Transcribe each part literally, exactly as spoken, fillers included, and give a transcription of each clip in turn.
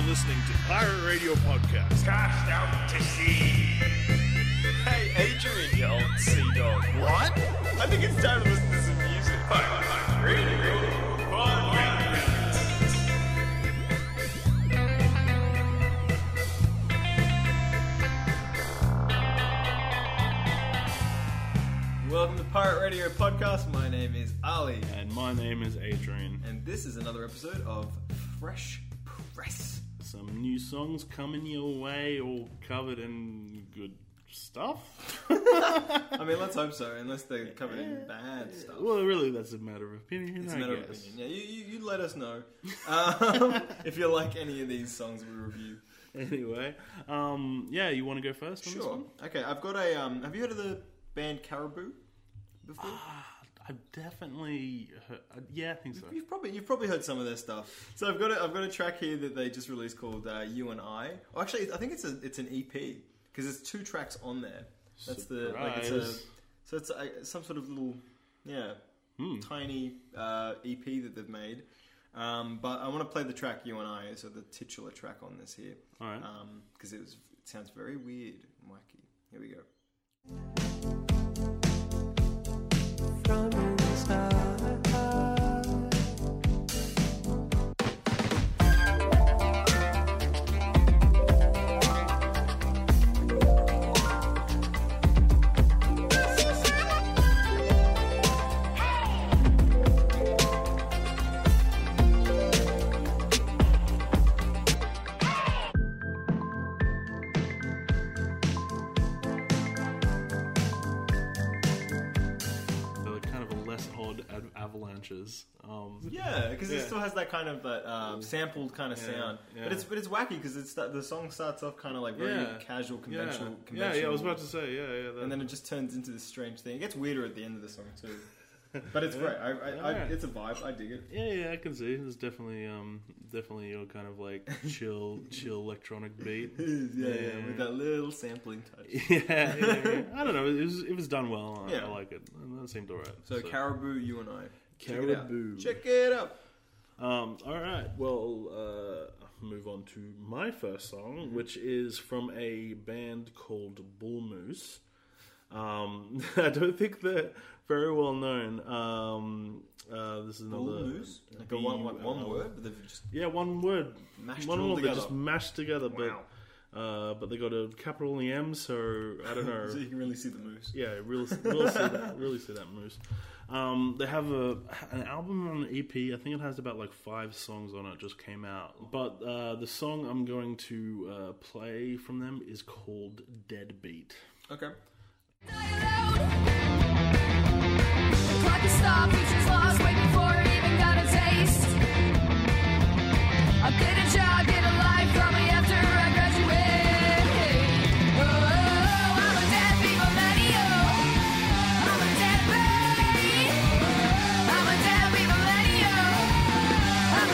listening to Pirate Radio Podcast. Cast out to sea. Hey, Adrian, you old sea dog. What? I think it's time to listen to some music. Pirate Radio Podcast. Welcome to Pirate Radio Podcast. My name is Ali. And my name is Adrian. And this is another episode of Fresh Press. Some new songs coming your way, all covered in good stuff. I mean, let's hope so, unless they're covered in bad stuff. Well, really, that's a matter of opinion. It's I a matter guess. of opinion. Yeah, you, you, you let us know um, if you like any of these songs we review. Anyway, um, yeah, you want to go first on this Sure. one? Okay, I've got a... Um, have you heard of the band Caribou before? I've definitely heard, uh, yeah, I think so. You've probably you've probably heard some of their stuff. So I've got a, I've got a track here that they just released called uh, "You and I." Oh, actually, I think it's a it's an E P because there's two tracks on there. That's the like it's a Surprise. so it's a, some sort of little yeah Hmm. tiny uh, E P that they've made. Um, but I want to play the track "You and I," so the titular track on this here, All right. because it was it sounds very weird and wacky. Here we go. From inside. They're kind of a less odd ad- avalanches. Um, Yeah, because Yeah. it still has that kind of that um, sampled kind of Yeah, sound, yeah. but it's but it's wacky because it's the song starts off kind of like very Yeah. casual, conventional, yeah. conventional. yeah, yeah, I was about to say, yeah, yeah. That, and then it just turns into this strange thing. It gets weirder at the end of the song too, but it's Yeah. great. I, I, I, Alright. it's a vibe. I dig it. Yeah, yeah, I can see. It's definitely, um, definitely your kind of like chill, chill electronic beat. yeah, yeah, Yeah. with that little sampling touch. Yeah, yeah, yeah. I don't know. It was, it was done well. I, Yeah. I like it. And that seemed alright. So, Caribou, You and I. Check it out. Caribou. Check it out. Um, all right. Well, uh, I'll move on to my first song, which is from a band called Bull Moose. Um, I don't think they're very well known. Um, uh, this is another Bull Moose? Like a one, one, one word, but they've just Yeah, one word. mashed one it all word. They together. just mashed together, Wow. but uh, but they got a capital in the M, so I don't know. so you can really see the moose. Yeah, really, really see that. Really see that moose. Um, they have a an album on an E P. I think it has about like five songs on it. Just came out, but uh, the song I'm going to uh, play from them is called "Deadbeat." Okay. The clock is stopped, future's lost, way before it even got a taste. I'll get a job, get a life, probably after I graduate. Oh, I'm a deadbeat millennial. I'm a deadbeat. I'm a deadbeat millennial. I'm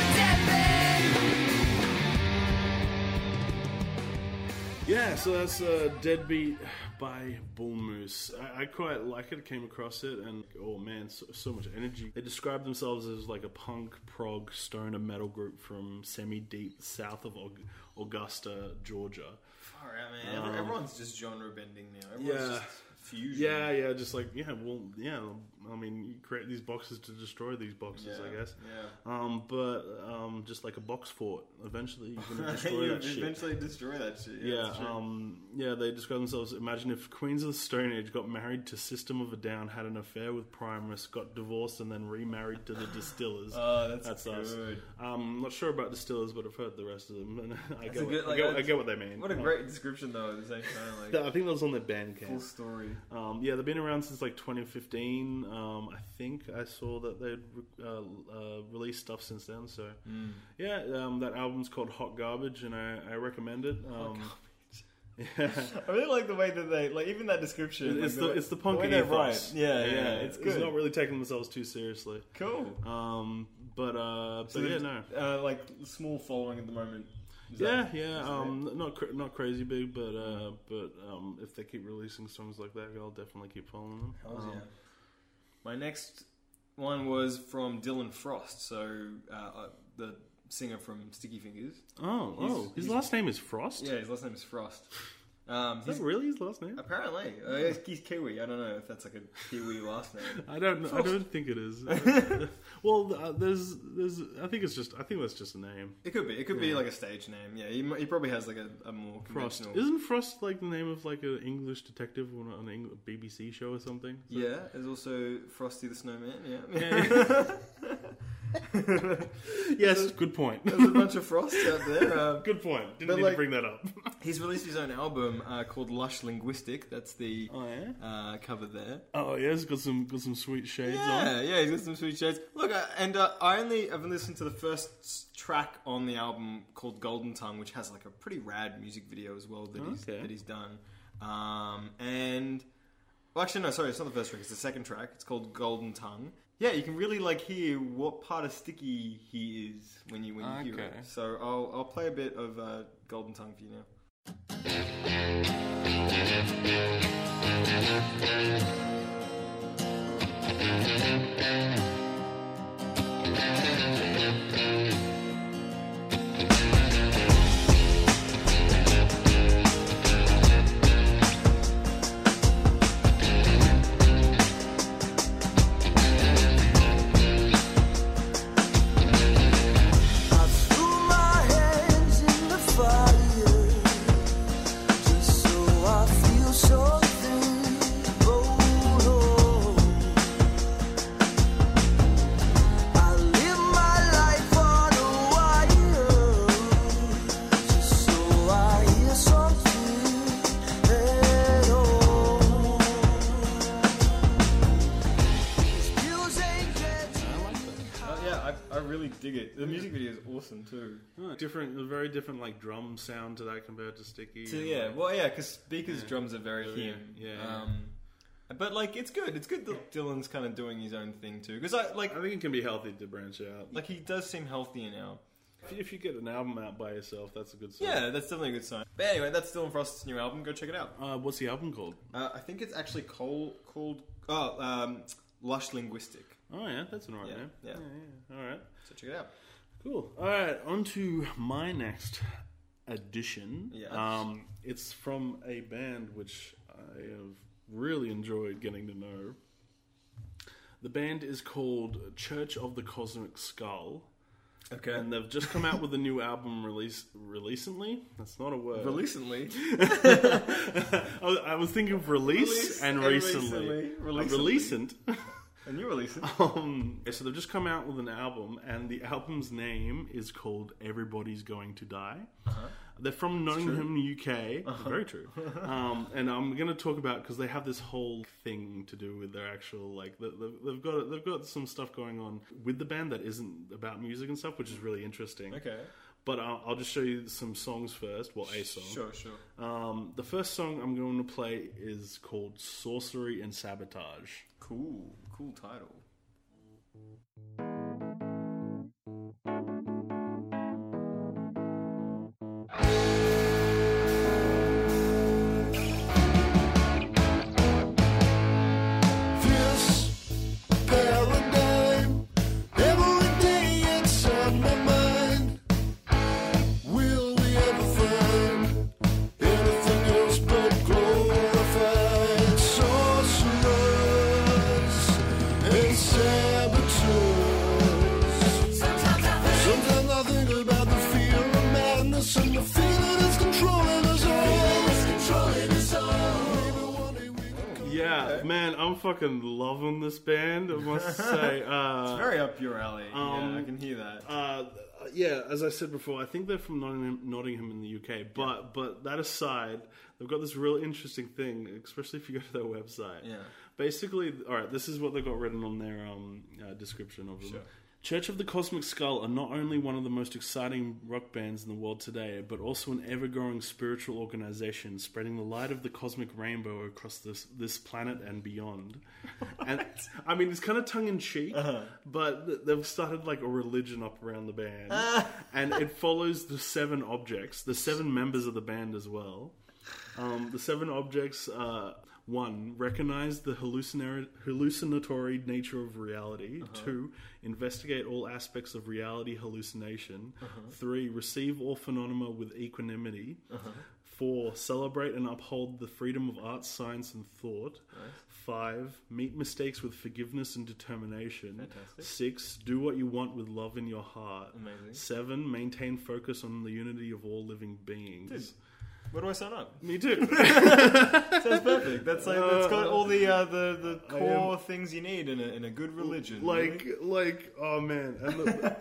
a deadbeat. Yeah, so that's uh, "Deadbeat" by Bull Moose. I, I quite like it. I came across it, and oh man, so, so much energy. They describe themselves as like a punk, prog, stoner metal group from semi-deep south of Aug- Augusta, Georgia. Far out, man. Every, Um, everyone's just genre bending now. Everyone's yeah. just fusion. Yeah, yeah, just like yeah, well, yeah. I mean, you create these boxes to destroy these boxes, Yeah, I guess. yeah. Um, but um, just like a box fort, eventually you're gonna destroy you that shit. eventually destroy that shit. Yeah, Yeah, that's true. um, yeah, they describe themselves. Imagine if Queens of the Stone Age got married to System of a Down, had an affair with Primus, got divorced, and then remarried to the Distillers. Oh, that's, That's good. us. Um, not sure about Distillers, but I've heard the rest of them, and I, That's get, a what, good, I, like, get, that's- I get what they mean. What a Um, great description, though. At the same time, I like think that was on their Bandcamp. full story. Um, yeah, they've been around since like twenty fifteen. Um, I think I saw that they'd uh, uh, released stuff since then. So yeah, um, that album's called Hot Garbage, and I, I recommend it. Um, yeah. I really like the way that they like even that description. It's like, the it's the punk way they ethos. write. Yeah, yeah, it's good. not really taking themselves too seriously. Cool. Um, but uh, but So yeah, there's, no. uh, like small following at the moment. Is Yeah, that- yeah, is um, not cra- not crazy big, but uh, but um, if they keep releasing songs like that, I'll definitely keep following them. Hells Um, yeah. My next one was from Dylan Frost. So uh, uh, the singer from Sticky Fingers. Oh, He's- oh, his he's- last name is Frost. Yeah, his last name is Frost. Um, Is that he's really his last name? apparently uh, he's, he's Kiwi. I don't know if that's like a Kiwi last name. I don't. know. I don't think it is. well, uh, there's, there's. I think it's just. I think that's just a name. It could be. It could be like a stage name. Yeah, he, he probably has like a, a more Frost. conventional. Isn't Frost like the name of like an English detective on an Eng- B B C show or something? So- Yeah, there's also Frosty the Snowman. Yeah, Yes. Good point. there's a bunch of Frosts out there. Um, Good point. Didn't But, need like- to bring that up. he's released his own album uh, called Lush Linguistic. That's the Oh yeah. uh, cover there. Oh yeah. It's got some got some sweet shades on. Yeah, yeah, he's got some sweet shades. Look, uh, and uh, I only I've listened to the first s- track on the album called Golden Tongue, which has like a pretty rad music video as well that he's Okay. that he's done. Um, and well, actually, no, sorry, it's not the first track. It's the second track. It's called Golden Tongue. Yeah, you can really like hear what part of Sticky he is when you when you hear Okay. it. So I'll I'll play a bit of uh, Golden Tongue for you now. I threw my hands in the fire just so I feel something. Oh no, I live my life on a wire just so I hear something at all. These views ain't getting Uh, yeah, I, I really dig it. The music video is awesome too. Oh, different, a very different like drum sound to that compared to Sticky. So and, yeah, like, well yeah, because Speaker's drums are very Yeah, him. yeah, yeah. Um, but like it's good. It's good that Dylan's kind of doing his own thing too. Because I like I think it can be healthy to branch out. like he does seem healthier now. If you, if you get an album out by yourself, that's a good sign. Yeah, that's definitely a good sign. But anyway, that's Dylan Frost's new album. Go check it out. Uh, what's the album called? Uh, I think it's actually called called oh um, Lush Linguistic. Oh yeah, that's an alright Yeah, name. yeah. yeah. All right. So check it out. Cool. All right, on to my next addition. Yes. Um, it's from a band which I have really enjoyed getting to know. The band is called Church of the Cosmic Skull, Okay. and they've just come out with a new album release recently. That's not a word. Recently. I was- I was thinking of release, Release and and recently. recently. Uh, Recently. Releasant. And you release it. Um, so they've just come out with an album, and the album's name is called Everybody's Going to Die. Uh-huh. They're from Nottingham, U K. Very true. Um, and I'm going to talk about because they have this whole thing to do with their actual like the, the, they've got they've got some stuff going on with the band that isn't about music and stuff, which is really interesting. Okay. But I'll, I'll just show you some songs first. Well, a song. Sure, sure. Um, the first song I'm going to play is called Sorcery and Sabotage. Cool. Cool title. This paradigm, every day it's on my mind. Will we ever find anything else but glorified sorcerers and saboteurs? Sometimes I think about the fear of madness and the feeling is controlling us all. Maybe one day we can Yeah, man, I'm fucking loving this band, I must say. Uh, Very up your alley. Um, yeah, I can hear that. uh, yeah, as I said before, I think they're from Nottingham, Nottingham in the U K. But but that aside, they've got this real interesting thing, especially if you go to their website. Yeah. Basically, all right, this is what they've got written on their um, uh, description of them. Sure. Church of the Cosmic Skull are not only one of the most exciting rock bands in the world today, but also an ever-growing spiritual organization spreading the light of the cosmic rainbow across this this planet and beyond. And I mean, it's kind of tongue-in-cheek, Uh-huh. but th- they've started like a religion up around the band, and it follows the seven objects, the seven members of the band as well. Um, the seven objects, uh, One, recognize the hallucinatory, hallucinatory nature of reality. Uh-huh. Two, investigate all aspects of reality hallucination. Uh-huh. Three, receive all phenomena with equanimity. Uh-huh. Four, celebrate and uphold the freedom of art, science, and thought. Nice. Five, meet mistakes with forgiveness and determination. Fantastic. Six, do what you want with love in your heart. Amazing. Seven, maintain focus on the unity of all living beings. Dude, where do I sign up? Me too. Sounds perfect. That's like that's got all the uh, the the I core things you need in a in a good religion. like, really. like, oh man. And the,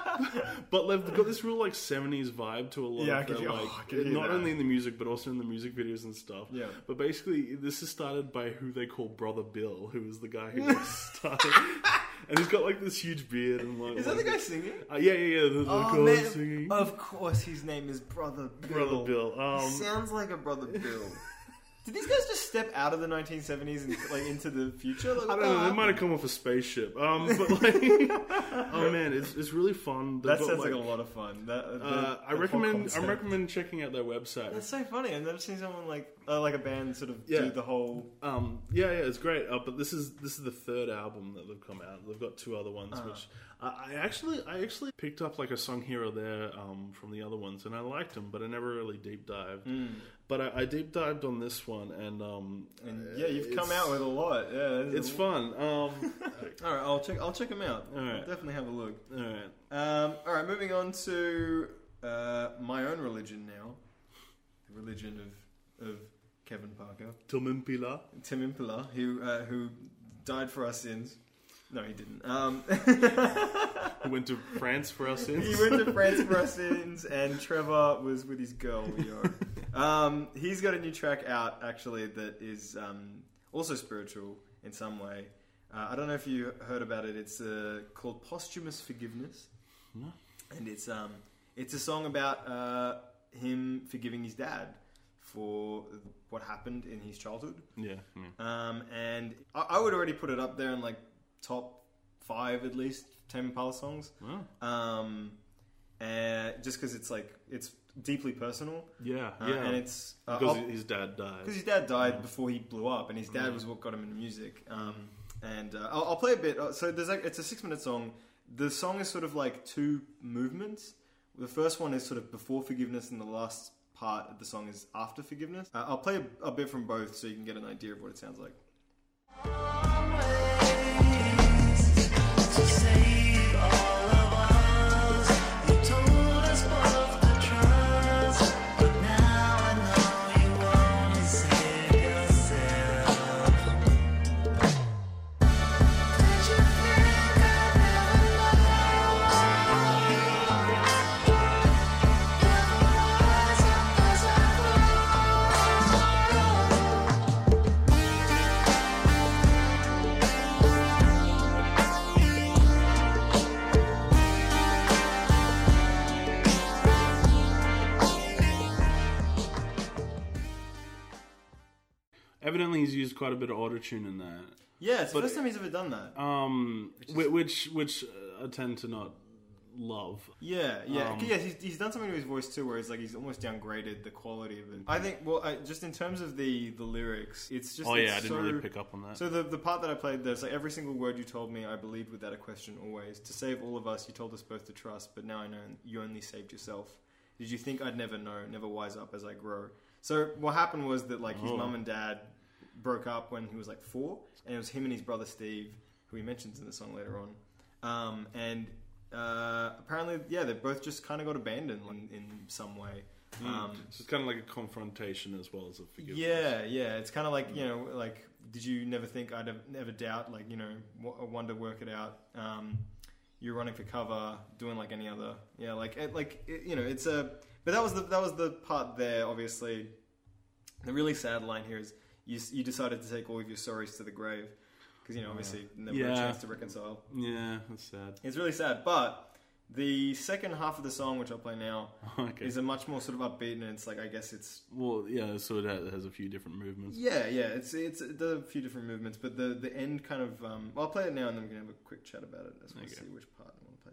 but they've got this real like seventies vibe to a lot Yeah, I of could their, hear- like, oh, I could hear not that. only in the music but also in the music videos and stuff. Yeah. But basically, this is started by who they call Brother Bill, who is the guy who like, started. And he's got like this huge beard and like. Is that the like- guy singing? Uh, yeah, yeah, yeah. The, the Oh girl man! singing. Of course, his name is Brother Bill. Brother Bill. Um, Sounds like a Brother Bill. Did these guys just step out of the nineteen seventies and like into the future? Like, I what don't know. the They might have come off a spaceship. Um, but like, oh man, it's it's really fun. They've That got, sounds like, a lot of fun. That, the- Uh, I the whole recommend. I concept. recommend checking out their website. That's so funny. I've never seen someone like uh, like a band sort of Yeah. do the whole. Um, yeah, yeah, it's great. Uh, but this is this is the third album that they've come out. They've got two other ones, Uh-huh. which I, I actually I actually picked up like a song here or there um, from the other ones, and I liked them, but I never really deep dived. Hmm. But I, I deep dived on this one, and um, And yeah, you've come it's- out with a lot. Yeah, this is It's a- fun. Um, All right, I'll check. I'll check them out. All right. I'll definitely have a look. all right. Um, all right, moving on to uh, my own religion now, the religion of of Kevin Parker, Tumimpila. Tim Impala, who uh, who died for our sins. No, he didn't. Um, Who went to France for our sins? he went to France for our sins, and Trevor was with his girl Leo. Um, he's got a new track out actually that is um, also spiritual in some way. Uh, I don't know if you heard about it. It's uh, called Posthumous Forgiveness, No. and it's um, it's a song about uh, him forgiving his dad for what happened in his childhood. Yeah. yeah. Um, and I, I would already put it up there in like top five at least Tame Impala songs. Wow. Um, and just because it's like it's deeply personal. Yeah. Uh, yeah. and it's uh, because I'll- his dad died. because his dad died before he blew up, and his dad was what got him into music. Um, and uh, I'll, I'll play a bit. Uh, So there's like it's a six minute song. The song is sort of like two movements. The first one is sort of before forgiveness, and the last part of the song is after forgiveness. Uh, I'll play a, a bit from both so you can get an idea of what it sounds like. Evidently, he's used quite a bit of autotune in that. Yeah, it's the But- first time he's ever done that. Um, whi- which which uh, I tend to not love. Yeah, yeah, Um, yeah. He's, he's done something to his voice too, where he's like he's almost downgraded the quality of it. I think, well, I, just in terms of the the lyrics, it's just Oh yeah, I it's didn't so, really pick up on that. So the the part that I played, there's like every single word you told me, I believed without a question always. To save all of us, you told us both to trust, but now I know you only saved yourself. Did you think I'd never know, never wise up as I grow? So what happened was that like his Oh. mum and dad broke up when he was like four, and it was him and his brother Steve, who he mentions in the song later on. Um, and uh, apparently, yeah, they both just kind of got abandoned in, in some way. Um, So it's kind of like a confrontation as well as a forgiveness. yeah, yeah. It's kind of like, you know, like, did you never think I'd have, never doubt, like, you know, w- wonder, work it out. Um, you're running for cover, doing like any other, yeah, like, it, like, it, you know, it's a. But that was the that was the part there. Obviously, the really sad line here is you you decided to take all of your sorries to the grave because you know obviously never Yeah. a chance to reconcile. Yeah, that's sad. It's really sad, but. The second half of the song, which I'll play now, Okay. is a much more sort of upbeat, and it's like I guess it's Well, yeah, so it has, has a few different movements. yeah, yeah, it's it's it does a few different movements, but the the end kind of um, well, I'll play it now, and then we can have a quick chat about it. I just want to Okay. see which part I want to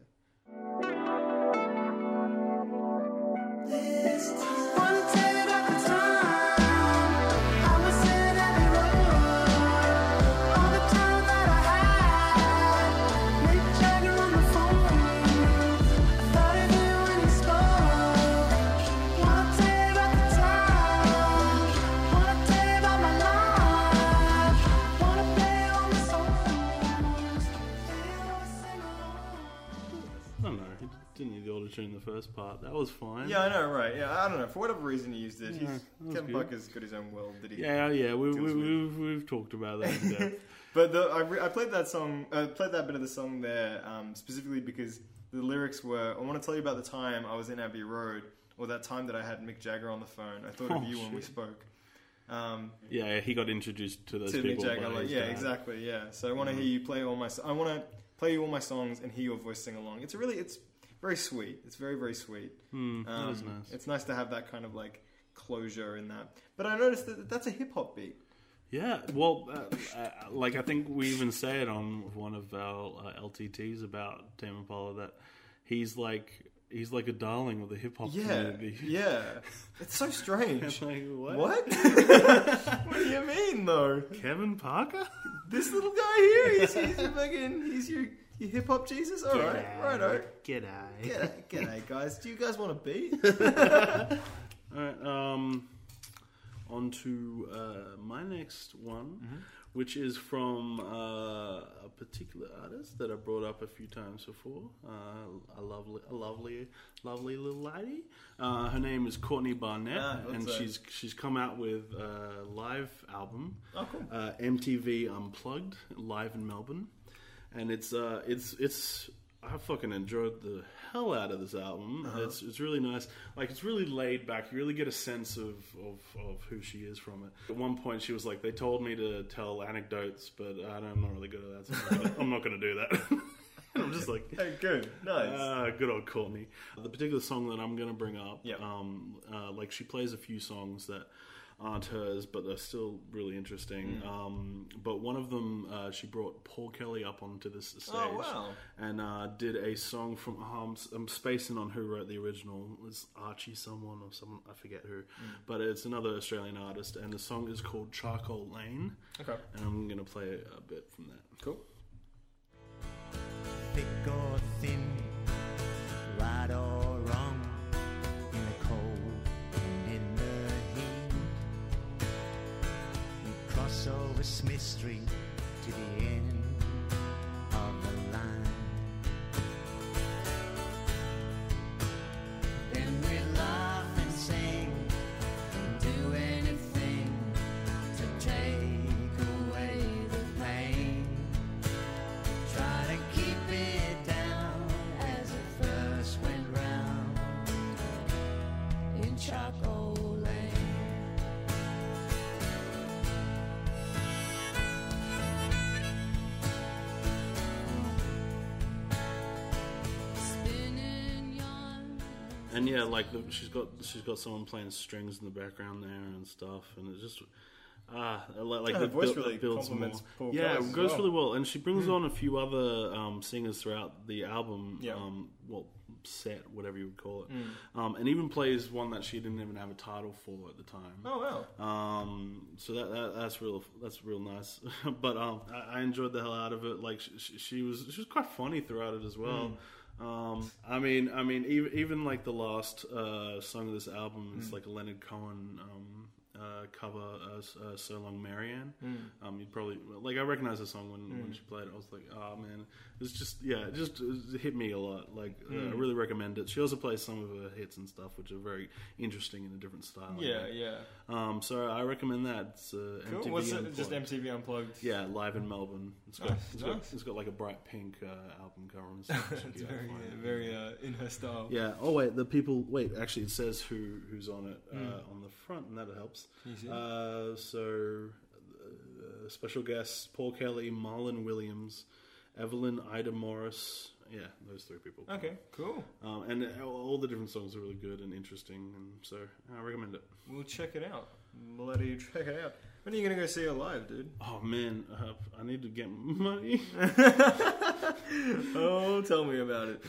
play. Wanna take it at the time. I'ma say it every word. first part. That was fine. Yeah, I know, right? Yeah, I don't know. For whatever reason, he used it. Yeah, He's, that was Kevin good. Parker's got his own world that he. Yeah, yeah, we, we, Deals with. we've we've talked about that. in depth. But the, I, re- I played that song. I played that bit of the song there um, specifically because the lyrics were. I want to tell you about the time I was in Abbey Road, or that time that I had Mick Jagger on the phone. I thought of Oh, you when we shit. spoke. Um, Yeah, he got introduced to those to Mick people. Jagger, by like, his yeah, dad. exactly, yeah. So I want to hear you play all my. so- I want to play you all my songs and hear your voice sing along. It's a really, it's very sweet. It's very, very sweet. Hmm, that Um, is nice. It's nice to have that kind of like closure in that. But I noticed that that's a hip hop beat. Yeah, well, uh, uh, like I think we even say it on one of our uh, L T Ts about Tame Impala that he's like he's like a darling of the hip hop Yeah, community. yeah. It's so strange. It's like, what? What? What do you mean, though? Kevin Parker? This little guy here, he's, he's your fucking, he's your, your hip hop Jesus. All right, righto. G'day. G'day, g'day, guys. Do you guys want a beat? All right, um, on to uh, my next one, Mm-hmm. which is from uh, a particular artist that I brought up a few times before. Uh, a lovely, a lovely, lovely little lady. Uh, her name is Courtney Barnett, Ah, and what's that? she's she's come out with a live album, Oh, cool. uh, M T V Unplugged, live in Melbourne, and it's uh, it's it's. I fucking enjoyed the hell out of this album. Uh-huh. It's it's really nice. Like, it's really laid back. You really get a sense of, of, of who she is from it. At one point, she was like, they told me to tell anecdotes, but I don't, I'm not really good at that, so I'm not gonna, I'm not gonna do that. I'm just like... Hey, good. Nice. Ah, good old Courtney. The particular song that I'm going to bring up, Yep. um, uh, like she plays a few songs that aren't hers, but they're still really interesting. Mm. Um, but one of them, uh, she brought Paul Kelly up onto this stage, Oh, wow. and uh, did a song from. Um, I'm spacing on who wrote the original. It's Archie someone or someone, I forget who, Mm. but it's another Australian artist, and the song is called Charcoal Lane. Okay. And I'm going to play a bit from that. Cool. Thick or thin, right or wrong, in the cold and in the heat. We cross over Smith Street to the end of the line. Then we laugh and sing and do anything to take away the pain. Try to keep it down as it first went round in Charcoal Lane. Spinning yarn. And yeah, like the, she's got she's got someone playing strings in the background there and stuff, and it's just ah like, like Yeah, the her voice build- really builds complements more. Paul Yeah, Kelly's it as goes well. really well, and she brings on a few other um, singers throughout the album. Yeah. Um, well, set whatever you would call it, Mm. um, and even plays one that she didn't even have a title for at the time. Oh, wow. Um, so that, that that's real that's real nice. But um, I, I enjoyed the hell out of it. Like she, she, she was she was quite funny throughout it as well. Um, I mean, I mean, even, even like the last uh, song of this album is like a Leonard Cohen um, uh, cover, uh, s- uh, "So Long Marianne." Um, you'd probably like I recognize the song when, when she played it. I was like, oh man, it's just yeah, it just it hit me a lot. Like uh, I really recommend it. She also plays some of her hits and stuff, which are very interesting in a different style. Yeah, yeah. Um, so I recommend that. It's uh, Cool. M T V What's it? Unplugged. Just M T V Unplugged. Yeah, live in Melbourne. It's got, Nice, it's got, nice. it's got like a bright pink uh, album cover and stuff. Check It's it out, very, find yeah, it. very uh, in her style. Yeah. Oh wait, the people. Wait, actually, it says who who's on it uh, on the front, and that helps. You see? Uh, so, uh, special guests: Paul Kelly, Marlon Williams, Evelyn Ida Morris. Yeah, those three people. Okay, cool. Um, and all the different songs are really good and interesting, and so I recommend it. We'll check it out. Bloody check it out. When are you gonna go see her live, dude? Oh man, uh, I need to get money. Oh, tell me about it.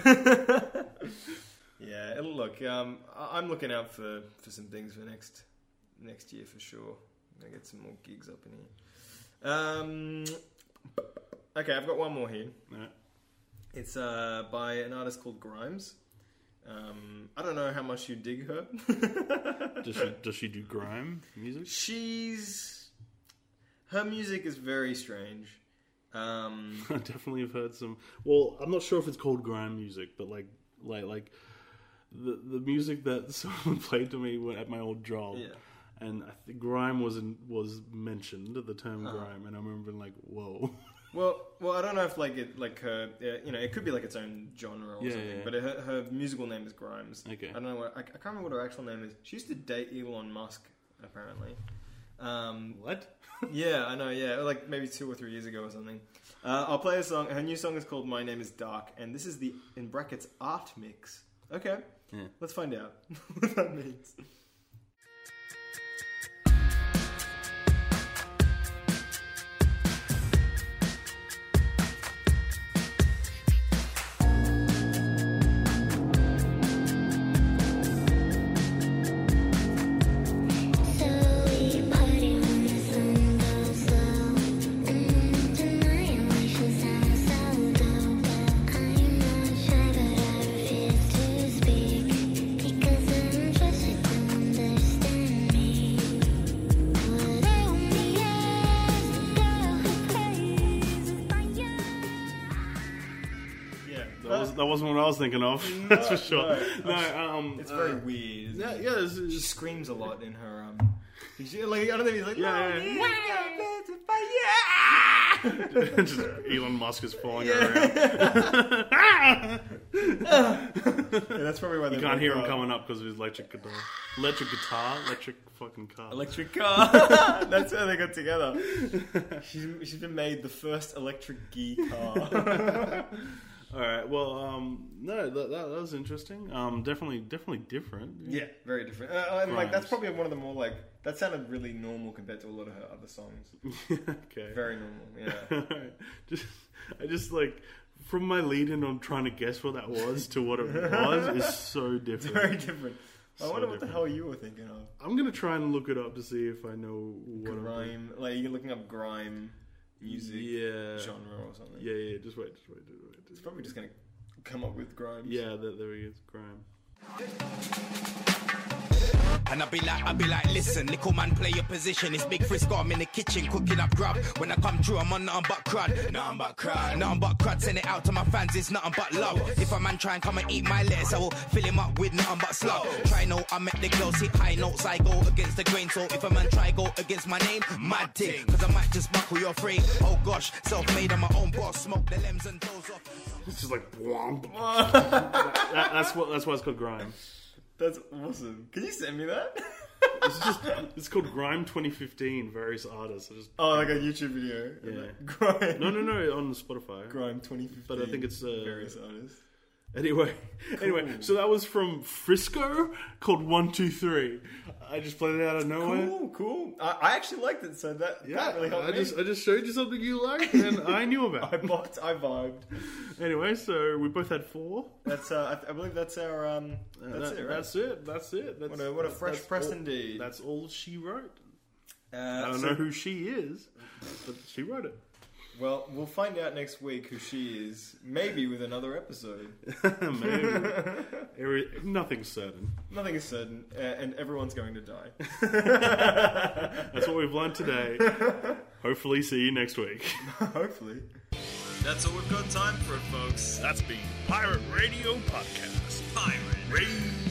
Yeah, it'll look. Um, I- I'm looking out for, for some things for next next year for sure. I'm gonna get some more gigs up in here. Um, okay, I've got one more here. Alright. It's uh, by an artist called Grimes. Um, I don't know how much you dig her. Does she does she do grime music? She's her music is very strange. Um, I definitely have heard some. Well, I'm not sure if it's called grime music, but like, like, like, the the music that someone played to me at my old job. Yeah. And I think grime was in, was mentioned, the term grime, and I remember being like, "Whoa!" Well, well, I don't know if like it, like her, uh, you know, it could be like its own genre or Yeah, something. yeah. But her, her musical name is Grimes. Okay. I don't know what I, I can't remember what her actual name is. She used to date Elon Musk, apparently. Um, What? yeah, I know. Yeah, like maybe two or three years ago or something. Uh, I'll play a song. Her new song is called "My Name Is Dark," and this is the in brackets art mix. Okay, Yeah. let's find out what that means. That, was, that wasn't what I was thinking of. That's for sure. no. No, um, It's uh, very weird. Isn't Yeah, it? yeah. It's, She it's, screams a lot in her. Um, she, like I don't think he's like, Yeah, "No, yeah, yeah, just Elon Musk is following her around. yeah, that's probably why they You can't hear him up. coming up because of his electric guitar. Electric guitar, electric fucking car. Electric car. That's how they got together. She's, she's been made the first electric gee car. All right. Well, um, no, that, that, that was interesting. Um, definitely, definitely different. Yeah, very different. Uh, and like that's Grimes. probably one of the more like that sounded really normal compared to a lot of her other songs. Okay. Very normal. Yeah. Alright. Just, I just like from my lead in on trying to guess what that was to what it was is so different. Very different. I So wonder what the different. hell you were thinking of. I'm gonna try and look it up to see if I know what I'm Grime, like you're looking up grime music Yeah. genre or something. Yeah, yeah. Just wait, just wait, just wait. It's Just probably just gonna come up with grimes. Yeah, there, there he is. Grime. And I be like, I be like, listen, little man, play your position. It's Big Frisco, I'm in the kitchen cooking up grub. When I come through, I'm on nothing but crud. Nothing but crud. Nothing but crud. Send it out to my fans, it's nothing but love. If a man try and come and eat my lettuce, I will fill him up with nothing but slug. Try no, I make the girls hit high notes, I go against the grain. So if a man try go against my name, mad ting. Cause I might just buckle your frame. Oh gosh, self-made, I'm my own boss. Smoke the lems and toes off. It's just like whomp. that, that, that's what. That's why it's called Grime. That's awesome. Can you send me that? It's just. It's called Grime twenty fifteen. Various artists. I just. Oh, like a YouTube video. Yeah. Like, grime. No, no, no. On Spotify. Grime twenty fifteen. But I think it's, uh, various artists. Anyway, anyway. So that was from Frisco called One Two Three. I just played it out of nowhere. Cool, cool. I, I actually liked it, so that, Yeah, that really helped I me. just I just showed you something you liked and I knew about. I bopped, I vibed. Anyway, so we both had four. That's uh, I, I believe that's our um. That's That- it, right? That's it. That's it. That's, What a- what a fresh that's press all- indeed. That's all she wrote. Uh, I don't so- know who she is, but she wrote it. Well, we'll find out next week who she is. Maybe with another episode. Maybe. Every, nothing's certain. Nothing is certain, uh, and everyone's going to die. That's what we've learned today. Hopefully, see you next week. Hopefully. That's all we've got time for, folks. That's been Pirate Radio Podcast. Pirate Radio.